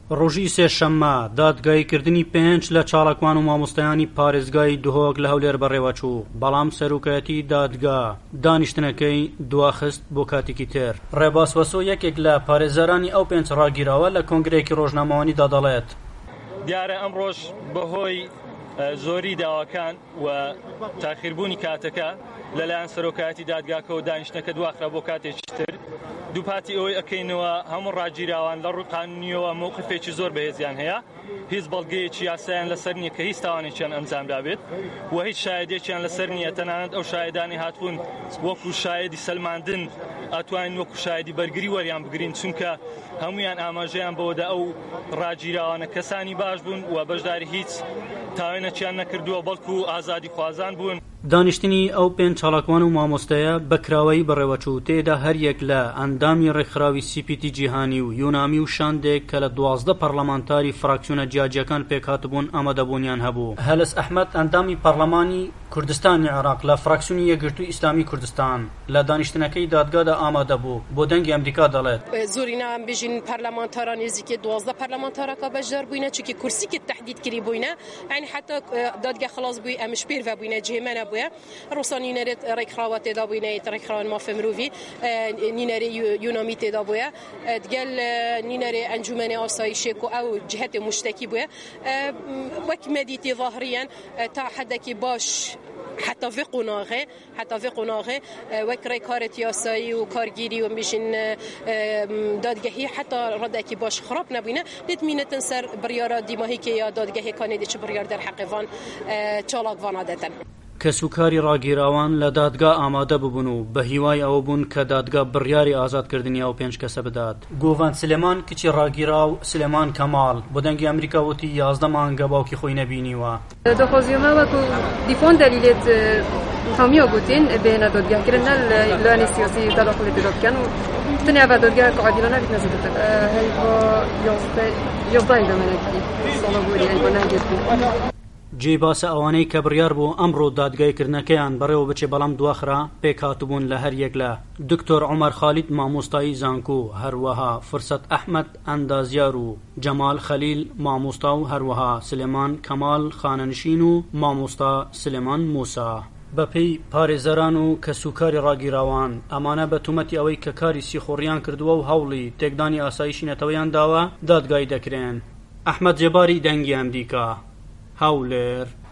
ڕۆژی سێشەممە دادگایکردنی 5 لە چاڵەکوان و مامۆستایانی پارێزگای دهۆک لە هەولێر بەڕێوەچوو، بەڵام سەرۆکایەتی دادگا دانیشتنەکەی دواخست بۆ کاتێکی تر. ڕێباز وەسۆ یەکێک لە پارێزەرانی ئەو 5 ڕاگیراوە لە کۆنگرێکی ڕۆژنامەوانیدا دەڵێت دیارە ئەم ڕۆژ بەهۆی زۆری داواکان و تاخیربوونی کاتەکە لەلایەن سەرۆکایەتی دادگاکە و دانیشتنەکە دواخرا بۆ کاتێکی تر. دووپاتی ئەوەی ئەکەینەوە هەموو ڕاگیراوان لە ڕووی قانونیەوە مووقفێکی زۆر بەهێزیان هەیە، هیچ بەڵگەیەکی یاساییان لەسەر نییە کە هیچ تاوانێکیان ئەنجامدا بێت و هیچ شایەدێکیان لەسەر نییە. تەنانەت ئەو شایەدانی هاتوون وەکو شایەدی سەلماندن ئەتوانین وەکو شایەدی بەرگری وەریان بگرین، چونکە هەمویان ئاماژەیان بەوەدا ئەو ڕاگیراوانە کەسانی باش بوون و بەشداری هیچ تاوانێکیان نەکردووە بەڵکو ئازادی خوازان بوون. دانیشتنی ئەو 5 چاڵەکوان و مامۆستایە بەکراوەی بەڕێوەچوو تێدا هەریەک لە ئەندامی ڕێکخراوی سیپیتی جیهانی و یونامی و شاندێک کە لە 12 پەرلەمانتاری فراکسیۆنە جیاجیەکان پێکهاتبوون ئامادەبوونیان هەبوو. هەلس ئەحمەد ئەندامی پەرلەمانی کوردستانی عێراق لە فراکسیۆنی یەکگرتووی ئیسلامی کوردستان لە دانیشتنەکەی دادگادا ئامادە بوو. بۆ دەنگی ئەمریکا دەڵێت زۆرینا بژین پەرلەمانتاران نزیکێ 12 پەرلەمانتارەکە بەشدار بووینە چونکی کورسیکی تهدید کری بووینە، یعنی حتی دادگا خلاص بووی ئەمش پێر بووینە جێمەنە بووە ڕۆسان نینەرێت ڕێکخراوە تێدا بووینەیە ڕێکخراوان مافە مرۆڤی نینەرێ یونامی تێدا بووە دگەل نینەرێ ئەنجومەنێ ئاسایشێک و ئەو جهەتێ مشتەکی بووە وەک مەدیتی ظاهریان تا حدێکی باش حتى في قناغه وكري كارت ياساي وكارجيري ومشين دادگهی حتى ردکی باش خراب نبینه نتمینه تنسر بریارا دیماهی که یا دادگهی کانی دیچ بریار در حق وان چالاک وان عادتن کەسوکاری ڕاگیراوان لە دادگا ئامادە ببوون و بە هیوای ئەوە بوون کە دادگا بڕیاری ئازادکردنی ئەو 5 کەسە بدات. گۆڤان سلێمان کچی ڕاگیراو سلێمان کەماڵ بۆ دەنگی ئەمریکا وتی 11 مانگە باوکی خۆی نەبینیوە. دەخوازیەوە وەکو دیفۆن دەلیلێت هەمیە گوتین بێنە دادگاکردن لایەنی سیاسی دادخلی پیدا بکەن و تنیا بە دادگا عادلانە بیت نزدیکتر هەیە 11 دەمێنێتی ساڵە بووری ئەی بۆ نەنگێت جێ باسە ئەوانەی کە بڕیار بوو ئەمڕۆ دادگایکردنەکەیان بەڕێوە بچێ بەڵام دواخرا پێکهاتبوون لە هەریەک لە دکتۆر عومەر خالید مامۆستایی زانکۆ، هەروەها فرسەت ئەحمەد ئەندازیار و جەمال خەلیل مامۆستا و هەروەها سلێمان کەماڵ خانەنشین و مامۆستا سلێمان موسا. بەپێی پارێزەران و کەسوکاری ڕاگیراوان ئەمانە بە تومەتی ئەوەی کە کاری سیخۆڕیان کردووە و هەوڵی تێکدانی ئاسایشی نەتەوەیان داوە دادگای دەکرێن. ئەحمەد جێباری دەنگی ئەمریکا، هەولێر.